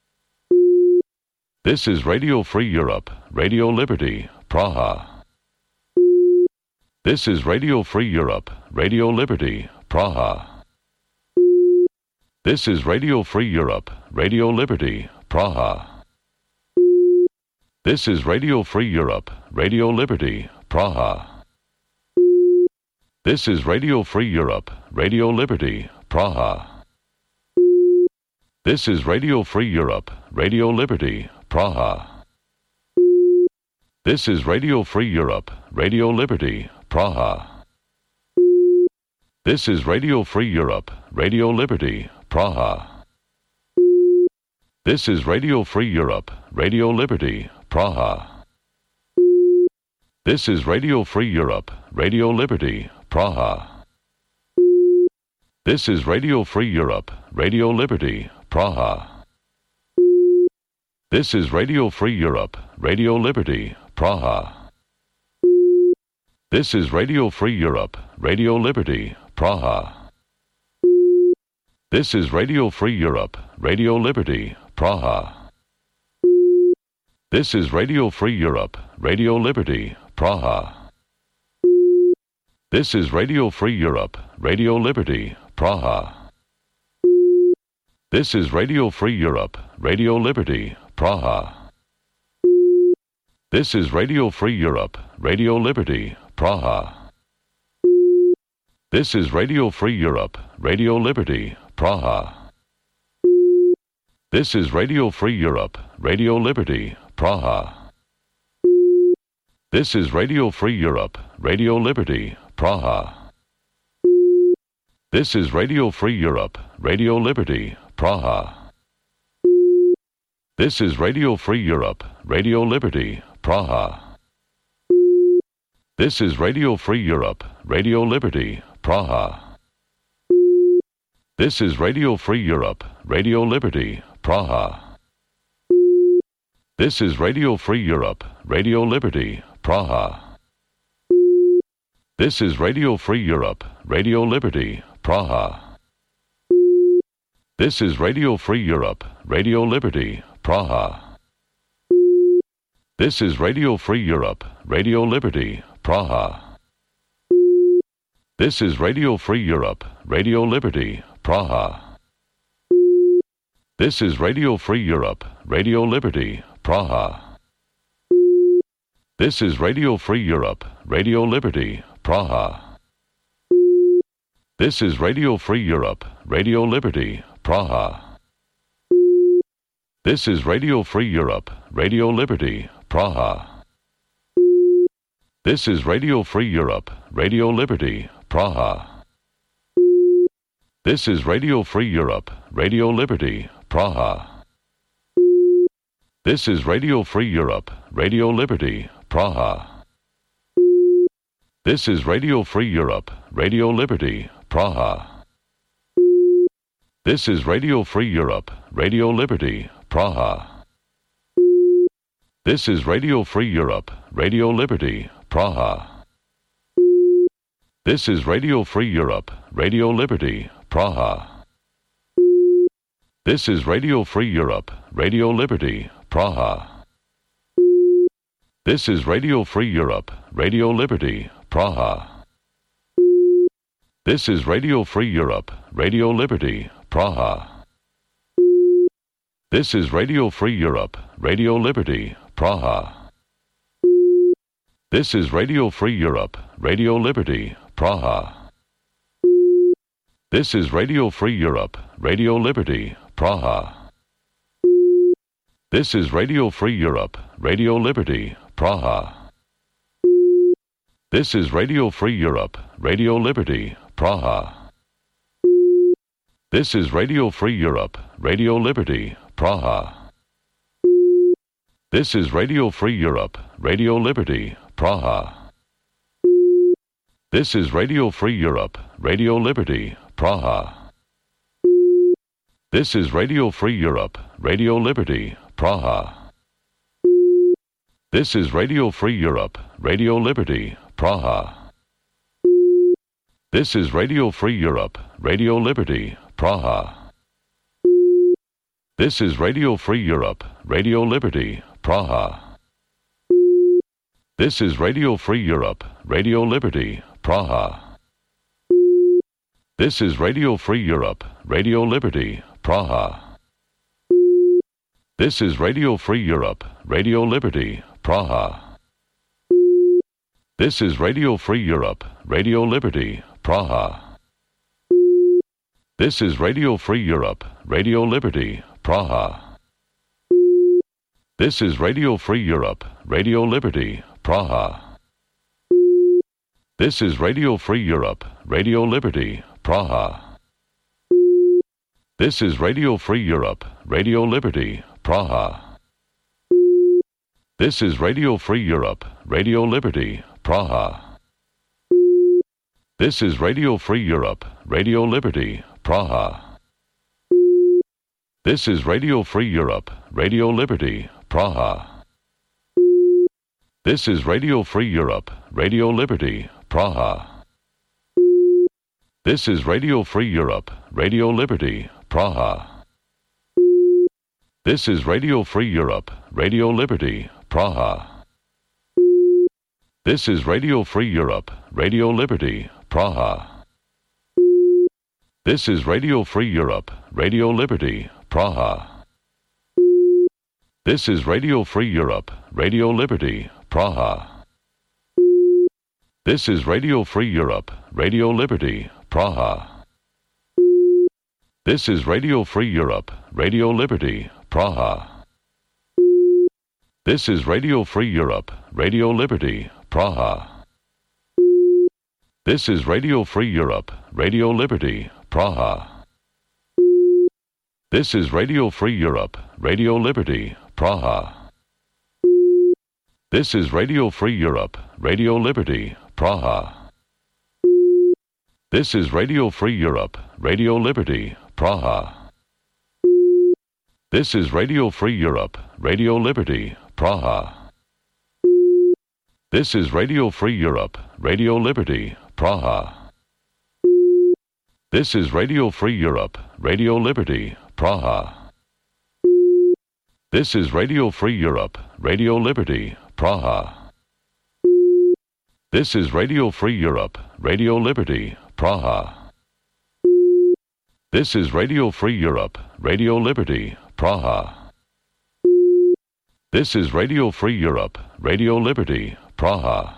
This is Radio Free Europe, Radio Liberty, Praha. This is Radio Free Europe, Radio Liberty, Praha. This is Radio Free Europe, Radio Liberty, Praha. This is Radio Free Europe, Radio Liberty, Praha. This is Radio Free Europe, Radio Liberty, Praha. This is Radio Free Europe, Radio Liberty, Praha. This is Radio Free Europe, Radio Liberty, Praha. This is Radio Free Europe, Radio Liberty, Praha. This is Radio Free Europe, Radio Liberty, Praha. This is Radio Free Europe, Radio Liberty, Praha. This is Radio Free Europe, Radio Liberty, Praha. This is Radio Free Europe, Radio Liberty, Praha. This is Radio Free Europe, Radio Liberty, Praha. This is Radio Free Europe, Radio Liberty, Praha. This is Radio Free Europe, Radio Liberty, Praha. This is Radio Free Europe, Radio Liberty, Praha. This is Radio Free Europe, Radio Liberty, Praha. This is Radio Free Europe, Radio Liberty, Praha. This is Radio Free Europe, Radio Liberty, Praha. This is Radio Free Europe, Radio Liberty, Praha. This is Radio Free Europe, Radio Liberty, Praha. This is Radio Free Europe, Radio Liberty, Praha. This is Radio Free Europe, Radio Liberty, Praha. This is Radio Free Europe, Radio Liberty, Praha. This is Radio Free Europe, Radio Liberty, Praha. This is Radio Free Europe, Radio Liberty, Praha. This is Radio Free Europe, Radio Liberty, Praha. This is Radio Free Europe, Radio Liberty, Praha. This is Radio Free Europe, Radio Liberty, Praha. This is Radio Free Europe, Radio Liberty, Praha. This is Radio Free Europe, Radio Liberty, Praha. This is Radio Free Europe, Radio Liberty, Praha. This is Radio Free Europe, Radio Liberty, Praha. This is Radio Free Europe, Radio Liberty, Praha. This is Radio Free Europe, Radio Liberty, Praha. This is Radio Free Europe, Radio Liberty, Praha. This is Radio Free Europe, Radio Liberty, Praha. This is Radio Free Europe, Radio Liberty, Praha. This is Radio Free Europe, Radio Liberty, Praha. This is Radio Free Europe, Radio Liberty, Praha. This is Radio Free Europe, Radio Liberty, Praha. This is Radio Free Europe, Radio Liberty, Praha. This is Radio Free Europe, Radio Liberty, Praha. This is Radio Free Europe, Radio Liberty, Praha. This is Radio Free Europe, Radio Liberty, Praha. This is Radio Free Europe, Radio Liberty, Praha. This is Radio Free Europe, Radio Liberty, Praha. This is Radio Free Europe, Radio Liberty, Praha. This is Radio Free Europe, Radio Liberty, Praha. This is Radio Free Europe, Radio Liberty, Praha. This is Radio Free Europe, Radio Liberty, Praha. This is Radio Free Europe, Radio Liberty, Praha. This is Radio Free Europe, Radio Liberty, Praha. This is Radio Free Europe, Radio Liberty, Praha. This is Radio Free Europe, Radio Liberty, Praha. This is Radio Free Europe, Radio Liberty, Praha. This is Radio Free Europe, Radio Liberty, Praha. This is Radio Free Europe, Radio Liberty, Praha. This is Radio Free Europe, Radio Liberty, Praha. This is Radio Free Europe, Radio Liberty, Praha. This is Radio Free Europe, Radio Liberty, Praha. This is Radio Free Europe, Radio Liberty, Praha. This is Radio Free Europe, Radio Liberty, Praha. This is Radio Free Europe, Radio Liberty, Praha. This is Radio Free Europe, Radio Liberty, Praha. This is Radio Free Europe, Radio Liberty, Praha. This is Radio Free Europe, Radio Liberty, Praha. This is Radio Free Europe, Radio Liberty, Praha. This is Radio Free Europe, Radio Liberty, Praha. This is Radio Free Europe, Radio Liberty, Praha. This is Radio Free Europe, Radio Liberty, Praha. This is Radio Free Europe, Radio Liberty, Praha. This is Radio Free Europe, Radio Liberty, Praha. This is Radio Free Europe, Radio Liberty, Praha. This is Radio Free Europe, Radio Liberty, Praha. This is Radio Free Europe, Radio Liberty, Praha. This is Radio Free Europe, Radio Liberty, Praha. This is Radio Free Europe, Radio Liberty, Praha. This is Radio Free Europe, Radio Liberty, Praha. This is Radio Free Europe, Radio Liberty, Praha. This is Radio Free Europe, Radio Liberty, Praha. This is Radio Free Europe, Radio Liberty, Praha. This is Radio Free Europe, Radio Liberty, Praha. This is Radio Free Europe, Radio Liberty, Praha. This is Radio Free Europe, Radio Liberty, Praha. This is Radio Free Europe, Radio Liberty, Praha. This is Radio Free Europe, Radio Liberty, Praha.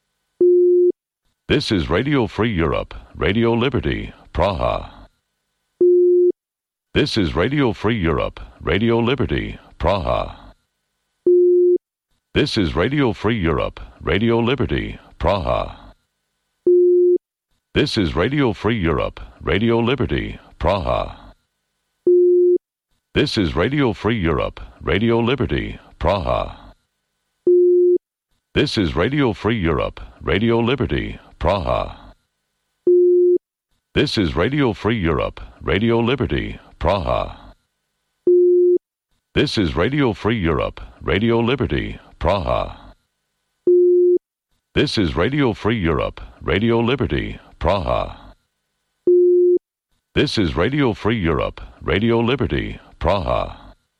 This is Radio Free Europe, Radio Liberty, Praha. This is Radio Free Europe, Radio Liberty, Praha. This is Radio Free Europe, Radio Liberty, Praha. This is Radio Free Europe, Radio Liberty, Praha. This is Radio Free Europe, Radio Liberty, Praha. This is Radio Free Europe, Radio Liberty, Praha. This is Radio Free Europe, Radio Liberty, Praha. This is Radio Free Europe, Radio Liberty, Praha. This is Radio Free Europe, Radio Liberty, Praha. This is Radio Free Europe, Radio Liberty, Praha.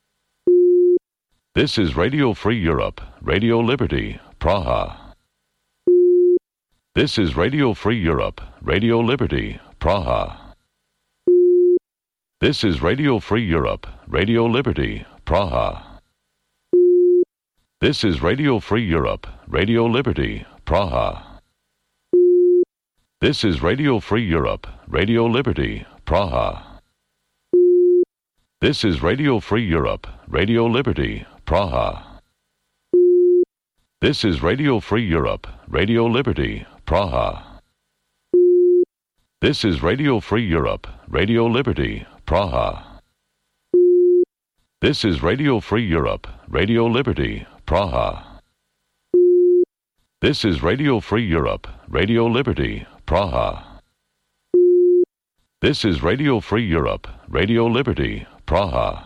This is Radio Free Europe, Radio Liberty, Praha. This is Radio Free Europe, Radio Liberty, Praha. This is Radio Free Europe, Radio Liberty, Praha. This is Radio Free Europe, Radio Liberty, Praha. This is Radio Free Europe, Radio Liberty, Praha. This is Radio Free Europe, Radio Liberty, Praha. This is Radio Free Europe, Radio Liberty, Praha. This is Radio Free Europe, Radio Liberty, Praha. This is Radio Free Europe, Radio Liberty, Praha. This is Radio Free Europe, Radio Liberty, Praha. This is Radio Free Europe, Radio Liberty, Praha.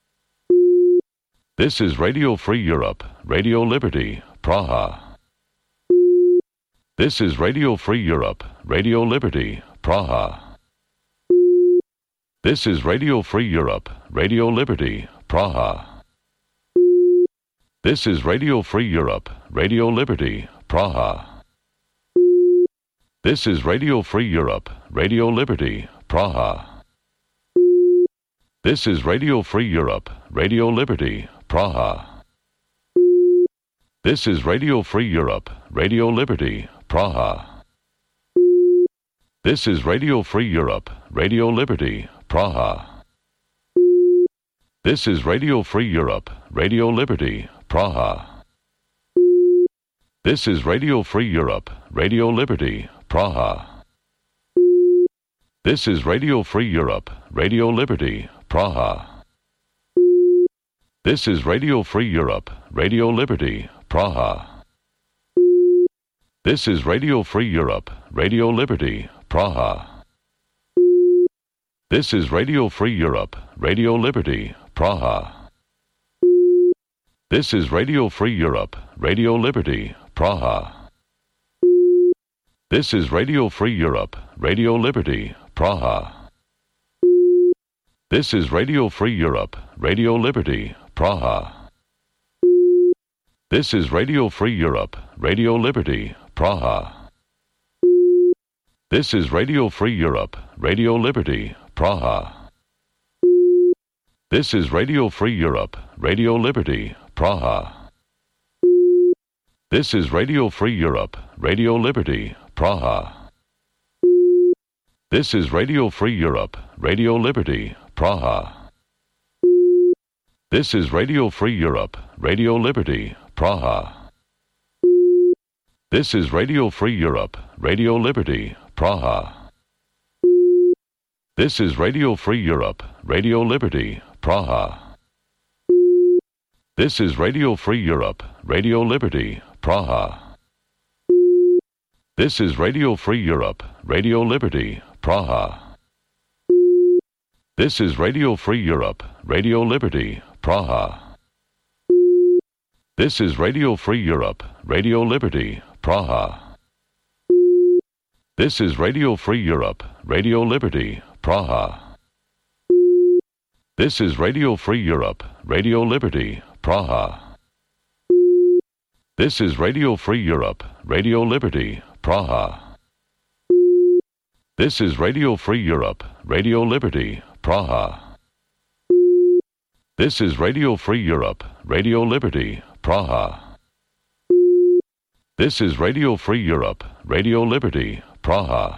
This is Radio Free Europe, Radio Liberty, Praha. This is Radio Free Europe, Radio Liberty, Praha. This is Radio Free Europe, Radio Liberty, Praha. This is Radio Free Europe, Radio Liberty, Praha. This is Radio Free Europe, Radio Liberty, Praha. This is Radio Free Europe, Radio Liberty, Praha. This is Radio Free Europe, Radio Liberty, Praha. This is Radio Free Europe, Radio Liberty, Praha. This is Radio Free Europe, Radio Liberty, Praha. This is Radio Free Europe, Radio Liberty, Praha. This is Radio Free Europe, Radio Liberty, Praha. This is Radio Free Europe, Radio Liberty, Praha. This is Radio Free Europe, Radio Liberty, Praha. This is Radio Free Europe, Radio Liberty, Praha. This is Radio Free Europe, Radio Liberty, Praha. This is Radio Free Europe, Radio Liberty, Praha. This is Radio Free Europe, Radio Liberty, Praha. This is Radio Free Europe, Radio Liberty, Praha. This is Radio Free Europe, Radio Liberty, Praha. This is Radio Free Europe, Radio Liberty, Praha. This is Radio Free Europe, Radio Liberty, Praha. This is Radio Free Europe, Radio Liberty, Praha. This is Radio Free Europe, Radio Liberty, Praha. This is Radio Free Europe, Radio Liberty, Praha. This is Radio Free Europe, Radio Liberty, Praha. This is Radio Free Europe, Radio Liberty, Praha. This is Radio Free Europe, Radio Liberty, Praha. This is Radio Free Europe, Radio Liberty, Praha. This is Radio Free Europe, Radio Liberty, Praha. This is Radio Free Europe, Radio Liberty, Praha. This is Radio Free Europe, Radio Liberty, Praha. This is Radio Free Europe, Radio Liberty, Praha. This is Radio Free Europe, Radio Liberty, Praha. This is Radio Free Europe, Radio Liberty, Praha. This is Radio Free Europe, Radio Liberty, Praha.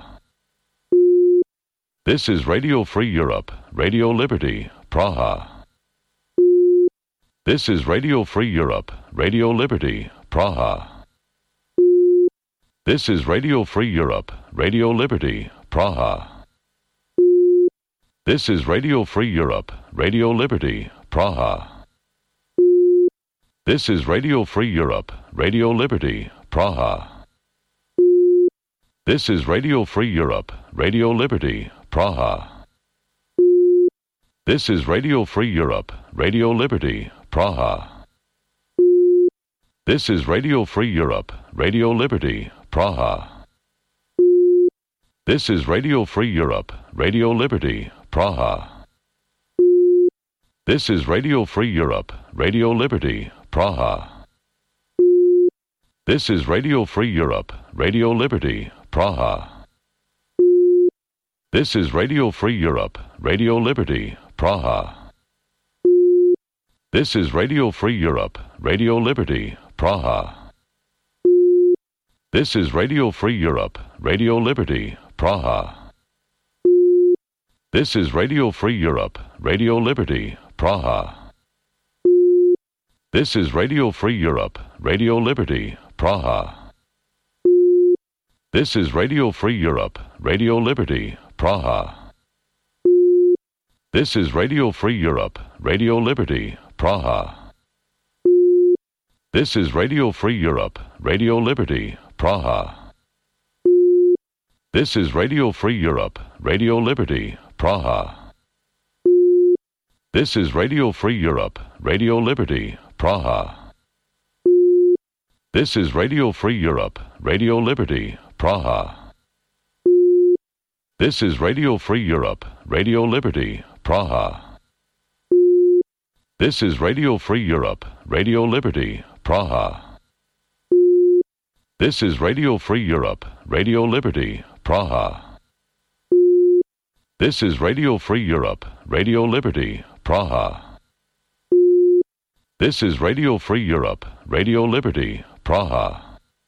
This is Radio Free Europe, Radio Liberty, Praha. This is Radio Free Europe, Radio Liberty, Praha. This is Radio Free Europe, Radio Liberty, Praha. This is Radio Free Europe, Radio Liberty, Praha. This is Radio Free Europe, Radio Liberty, Praha. This is Radio Free Europe, Radio Liberty, Praha. This is Radio Free Europe, Radio Liberty, Praha. This is Radio Free Europe, Radio Liberty, Praha. This is Radio Free Europe, Radio Liberty, Praha. This is Radio Free Europe, Radio Liberty, Praha. This is Radio Free Europe, Radio Liberty, Praha. This is Radio Free Europe, Radio Liberty, Praha. This is Radio Free Europe, Radio Liberty, Praha. This is Radio Free Europe, Radio Liberty, Praha. This is Radio Free Europe, Radio Liberty, Praha. This is Radio Free Europe, Radio Liberty, Praha. This is Radio Free Europe, Radio Liberty, Praha. This is Radio Free Europe, Radio Liberty, Praha. This is Radio Free Europe, Radio Liberty, Praha. This is Radio Free Europe, Radio Liberty, Praha. This is Radio Free Europe, Radio Liberty, Praha. This is Radio Free Europe, Radio Liberty, Praha. This is Radio Free Europe, Radio Liberty, Praha. This is Radio Free Europe, Radio Liberty, Praha. This is Radio Free Europe, Radio Liberty, Praha. This is Radio Free Europe, Radio Liberty, Praha. This is Radio Free Europe, Radio Liberty, Praha.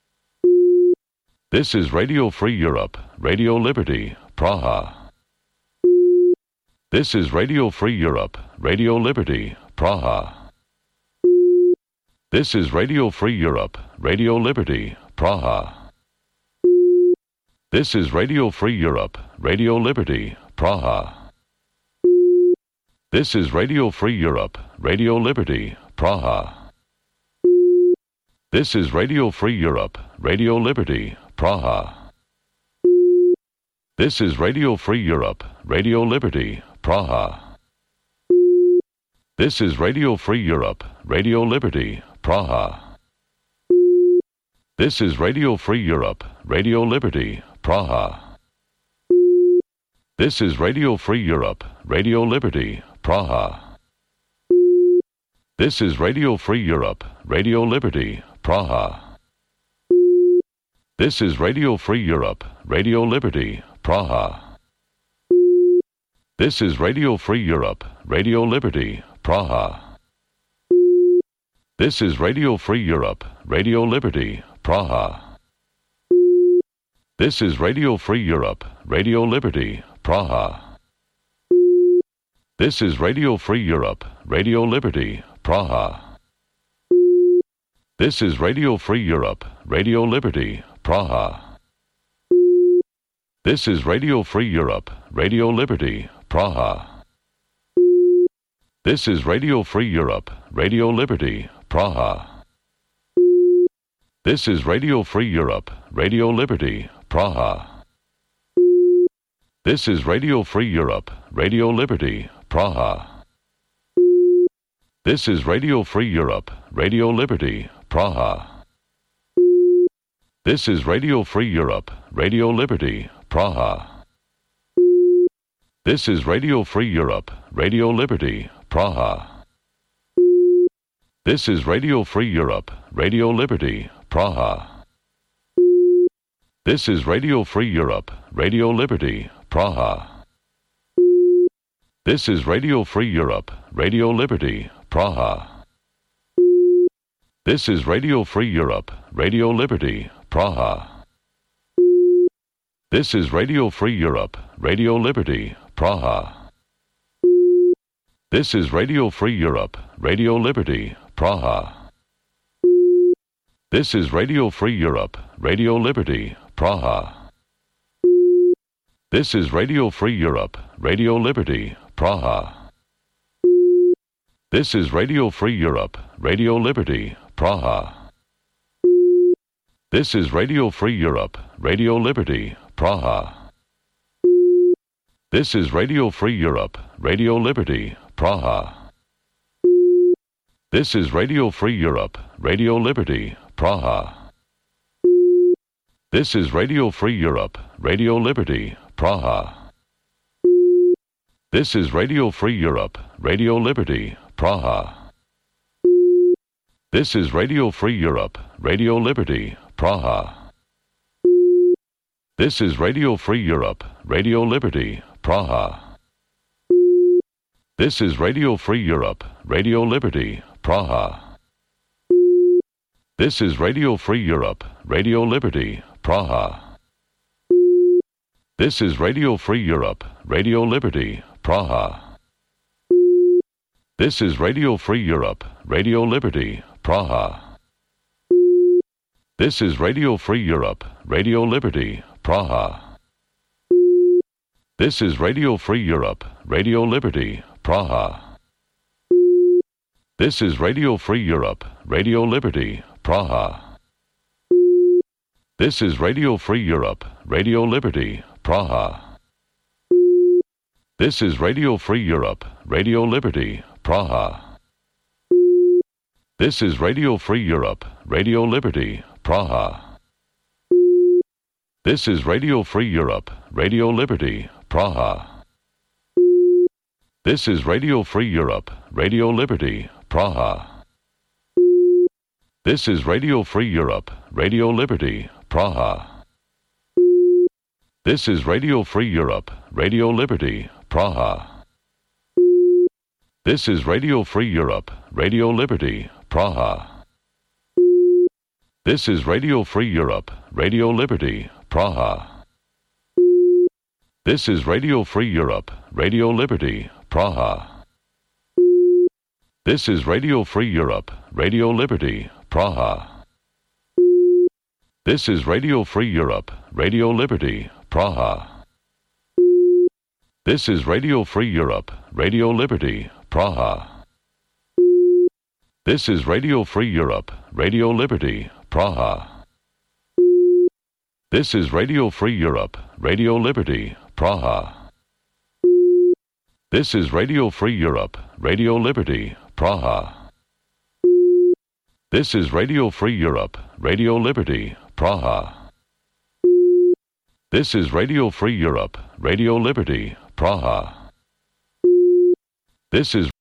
This is Radio Free Europe, Radio Liberty, Praha. This is Radio Free Europe, Radio Liberty, Praha. This is Radio Free Europe, Radio Liberty, Praha. This is Radio Free Europe, Radio Liberty, Praha. This is Radio Free Europe, Radio Liberty, Praha. This is Radio Free Europe, Radio Liberty, Praha. This is Radio Free Europe, Radio Liberty, Praha. This is Radio Free Europe, Radio Liberty, Praha. This is Radio Free Europe, Radio Liberty, Praha. This is Radio Free Europe, Radio Liberty, Praha. This is Radio Free Europe, Radio Liberty, Praha. This is Radio Free Europe, Radio Liberty, Praha. This is Radio Free Europe, Radio Liberty, Praha. This is Radio Free Europe, Radio Liberty, Praha. This is Radio Free Europe, Radio Liberty, Praha. This is Radio Free Europe, Radio Liberty, Praha. This is Radio Free Europe, Radio Liberty, Praha. This is Radio Free Europe, Radio Liberty, Praha. This is Radio Free Europe, Radio Liberty, Praha. This is Radio Free Europe, Radio Liberty, Praha. This is Radio Free Europe, Radio Liberty, Praha. This is Radio Free Europe, Radio Liberty, Praha. This is Radio Free Europe, Radio Liberty, Praha. This is Radio Free Europe, Radio Liberty, Praha. This is Radio Free Europe, Radio Liberty, Praha. This is Radio Free Europe, Radio Liberty, Praha. This is Radio Free Europe, Radio Liberty, Praha. This is Radio Free Europe, Radio Liberty, Praha. This is Radio Free Europe, Radio Liberty, Praha. This is Radio Free Europe, Radio Liberty, Praha. This is Radio Free Europe, Radio Liberty, Praha. This is Radio Free Europe, Radio Liberty, Praha. This is Radio Free Europe, Radio Liberty, Praha. This is Radio Free Europe, Radio Liberty, Praha. This is Radio Free Europe, Radio Liberty, Praha. This is Radio Free Europe, Radio Liberty, Praha. This is Radio Free Europe, Radio Liberty, Praha. This is Radio Free Europe, Radio Liberty, Praha. This is Radio Free Europe, Radio Liberty, Praha. This is Radio Free Europe, Radio Liberty, Praha. This is Radio Free Europe, Radio Liberty, Praha. This is Radio Free Europe, Radio Liberty, Praha. This is Radio Free Europe, Radio Liberty, Praha. This is Radio Free Europe, Radio Liberty, Praha. This is Radio Free Europe, Radio Liberty, Praha. This is Radio Free Europe, Radio Liberty, Praha. This is Radio Free Europe, Radio Liberty, Praha. This is Radio Free Europe, Radio Liberty, Praha. This is Radio Free Europe, Radio Liberty, Praha. This is Radio Free Europe, Radio Liberty, Praha. This is Radio Free Europe, Radio Liberty, Praha. This is Radio Free Europe, Radio Liberty, Praha. This is Radio Free Europe, Radio Liberty, Praha. This is Radio Free Europe, Radio Liberty, Praha. This is Radio Free Europe, Radio Liberty, Praha. This is Radio Free Europe, Radio Liberty, Praha. This is Radio Free Europe, Radio Liberty, Praha. This is Radio Free Europe, Radio Liberty, Praha. This is Radio Free Europe, Radio Liberty, Praha. This is Radio Free Europe, Radio Liberty, Praha. This is Radio Free Europe, Radio Liberty, Praha. This is Radio Free Europe, Radio Liberty, Praha. This is Radio Free Europe, Radio Liberty, Praha. This is Radio Free Europe, Radio Liberty, Praha. This is Radio Free Europe, Radio Liberty, Praha. This is